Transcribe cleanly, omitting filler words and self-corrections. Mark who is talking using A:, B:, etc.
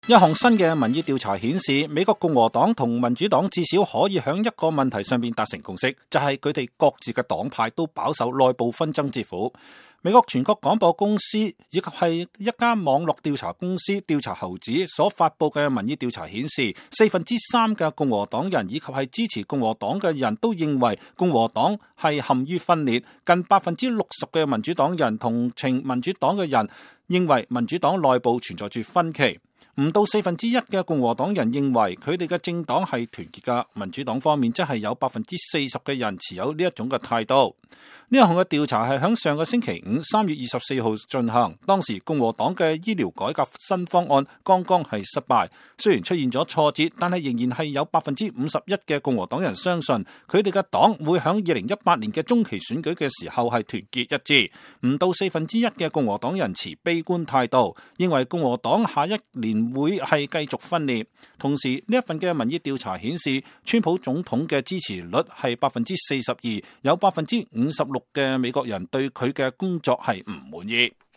A: 一項新嘅民意調查顯示，美國共和黨同民主黨至少可以喺一個問題上面達成共識，就係佢哋各自嘅黨派都飽受內部紛爭之苦。美國全國廣播公司以及係一間網絡調查公司調查猴子所發佈嘅民意調查顯示，3%嘅共和黨人以及係支持共和黨嘅人都認為共和黨係陷於分裂，近60%嘅民主黨人同情民主黨嘅人認為民主黨內部存在住分歧。唔到1/4嘅共和黨人認為佢哋嘅政黨係團結嘅，民主黨方面則係有40%嘅人持有呢一種嘅態度。呢一項嘅調查係喺上個星期五3月24號進行，當時共和黨嘅醫療改革新方案剛剛係失敗，雖然出現咗挫折，但係仍然係有51%嘅共和黨人相信佢哋嘅黨會喺2018年嘅中期選舉嘅時候係團結一致。唔到1/4嘅共和黨人持悲觀態度，認為共和黨下一年會係繼續分裂。同時呢一份嘅民意調查顯示，川普總統嘅支持率係42%，有56%嘅美國人對佢嘅工作係唔滿意。